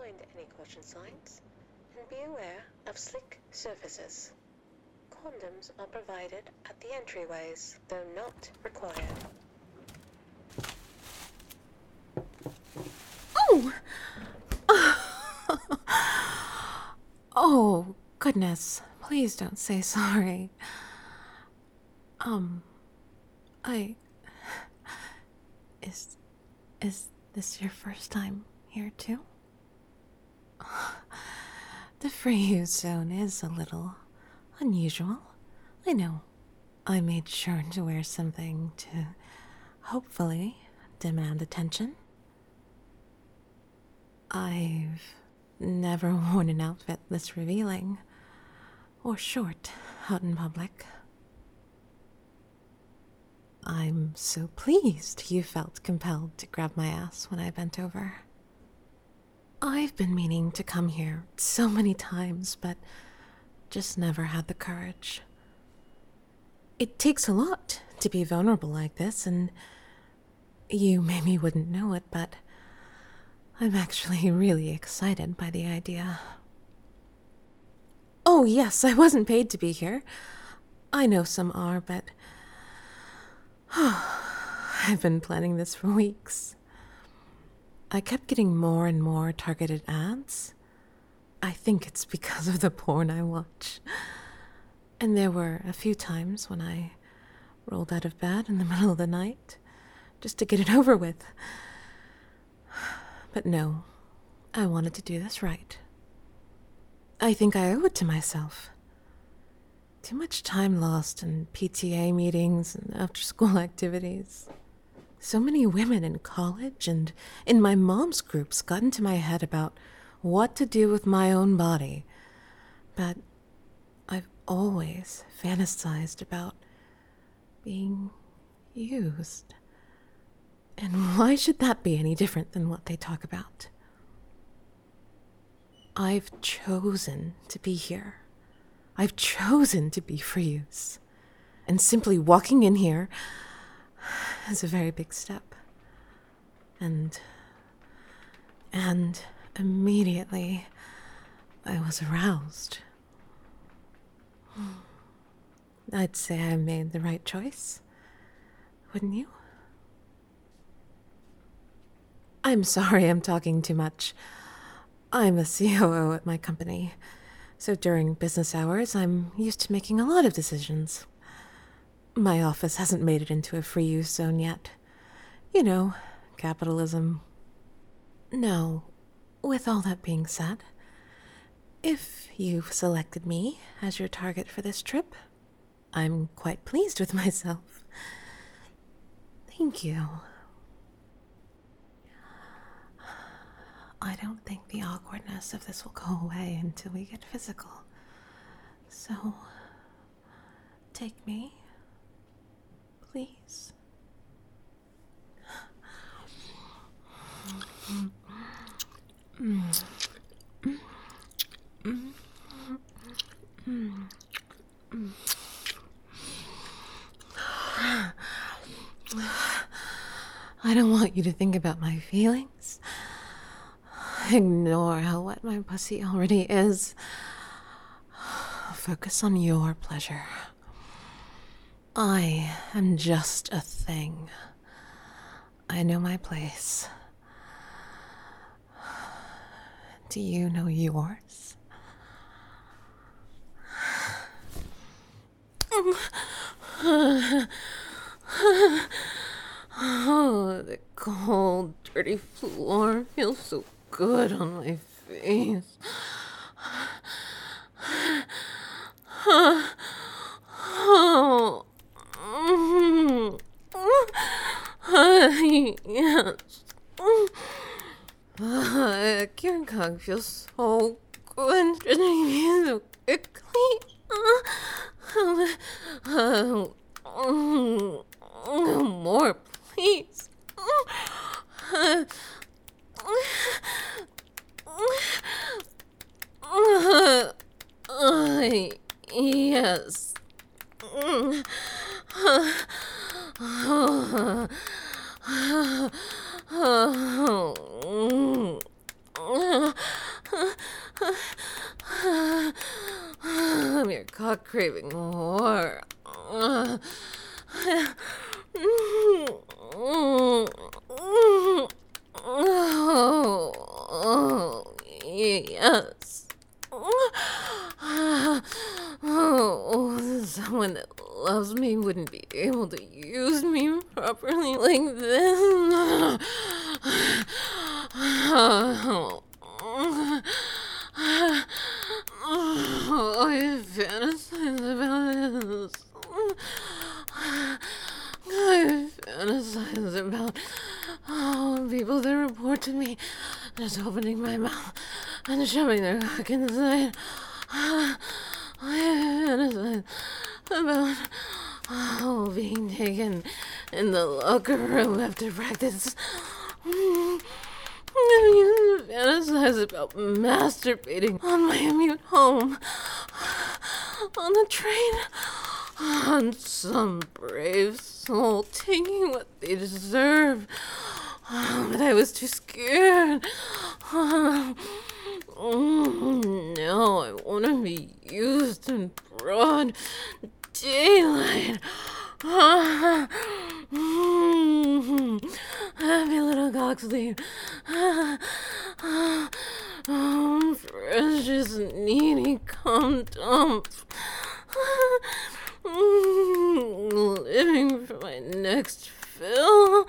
mind any caution signs and be aware of slick surfaces. Condoms are provided at the entryways, though not required. Oh! Oh, goodness. Please don't say sorry. Is this your first time here too? The free use zone is a little unusual. I know. I made sure to wear something to hopefully demand attention. I've never worn an outfit this revealing or short out in public. I'm so pleased you felt compelled to grab my ass when I bent over. I've been meaning to come here so many times, but just never had the courage. It takes a lot to be vulnerable like this, and you maybe wouldn't know it, but I'm actually really excited by the idea. Oh, yes, I wasn't paid to be here. I know some are, but I've been planning this for weeks. I kept getting more and more targeted ads. I think it's because of the porn I watch. And there were a few times when I rolled out of bed in the middle of the night just to get it over with. But no, I wanted to do this right. I think I owe it to myself. Too much time lost in PTA meetings and after-school activities. So many women in college and in my mom's groups got into my head about what to do with my own body. But I've always fantasized about being used. And why should that be any different than what they talk about? I've chosen to be here. I've chosen to be for use. And simply walking in here is a very big step. And immediately I was aroused. I'd say I made the right choice. Wouldn't you? I'm sorry I'm talking too much. I'm a COO at my company, so during business hours I'm used to making a lot of decisions. My office hasn't made it into a free use zone yet. You know, capitalism. No, with all that being said, if you've selected me as your target for this trip, I'm quite pleased with myself. Thank you. I don't think the awkwardness of this will go away until we get physical. So, take me, please. I don't want you to think about my feelings. Ignore how wet my pussy already is. Focus on your pleasure. I am just a thing. I know my place. Do you know yours? Oh, the cold, dirty floor feels so good on my face. Oh, yes. Your cock feels so good, turning me so quickly. More, please. Yes. I'm your cock-craving whore. Oh, yes. Oh, someone that loves me wouldn't be able to use me properly like this. I fantasize about this. I fantasize about people that report to me just opening my mouth and shoving their cock inside. I fantasize about being taken in the locker room after practice. I fantasize about masturbating on my commute home, on the train, on some brave soul taking what they deserve. But I was too scared. No, I want to be used in broad daylight. Happy little cock sleep. Precious, needy cum dump. Living for my next fill.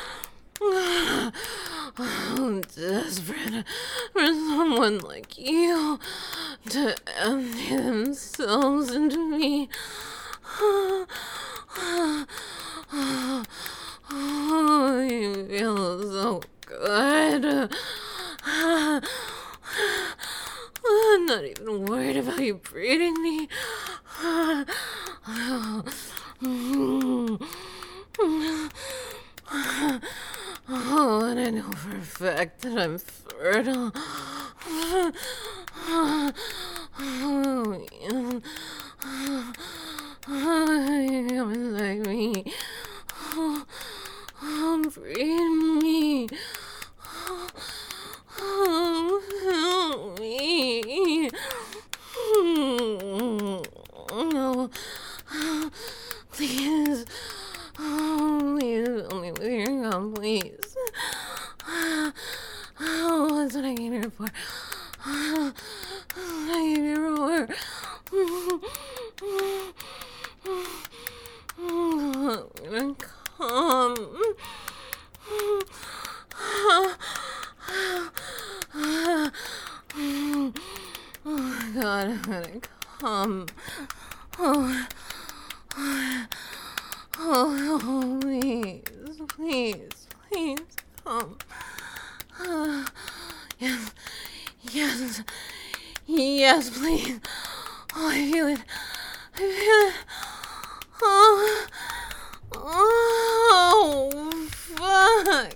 I'm desperate for someone like you to empty themselves into me. Oh, you feel so good. I'm not even worried about you breeding me. Oh, and I know for a fact that I'm fertile. Oh, yeah. Come inside me. Breed me. Help me. No. Please. Please, only with your gun, please. That's what I came here for. I came here for. I'm gonna come. Oh my God, I'm gonna come. Oh, please, please, please, come. Yes, yes, please. Oh, I feel it. Oh, fuck.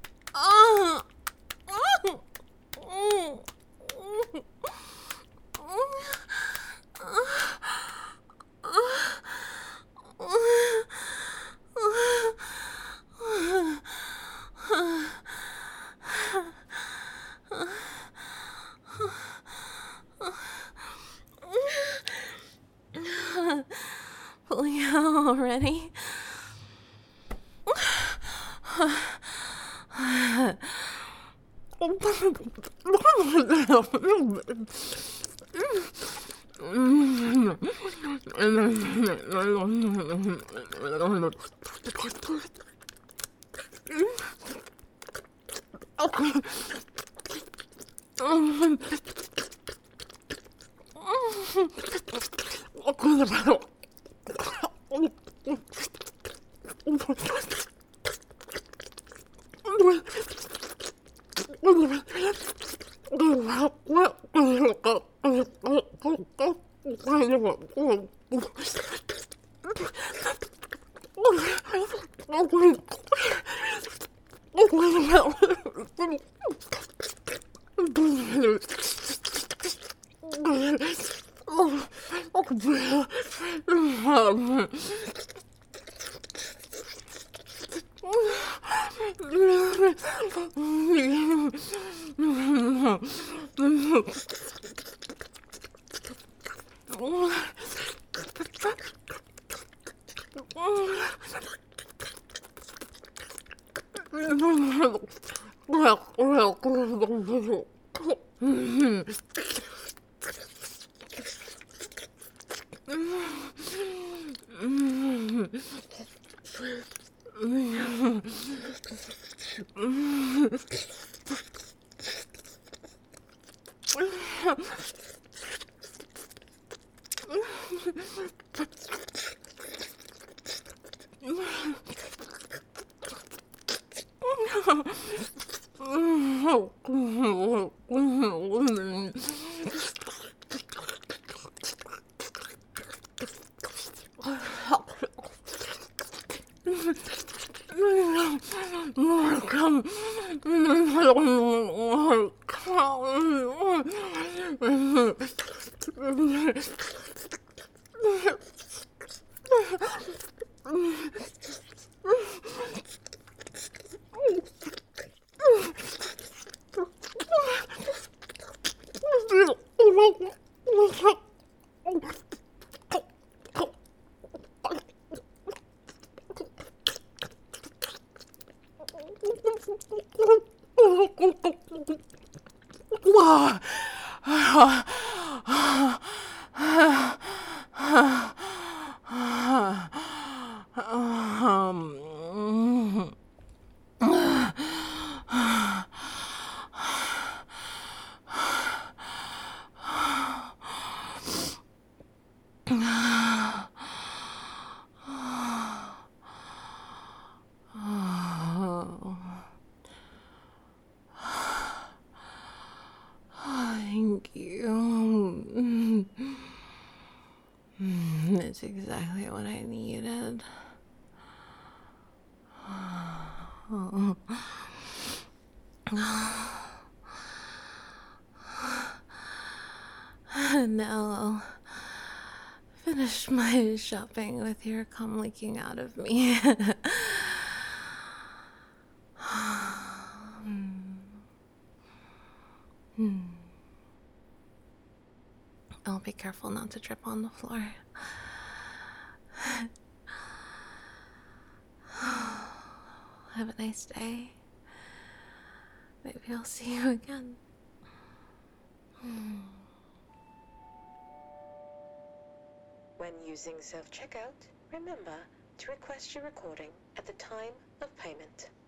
Pulling out already? Thank you. It's exactly what I needed. And now I'll finish my shopping with your cum leaking out of me. I'll be careful not to drip on the floor. Have a nice day. Maybe I'll see you again. When using self-checkout, remember to request your recording at the time of payment.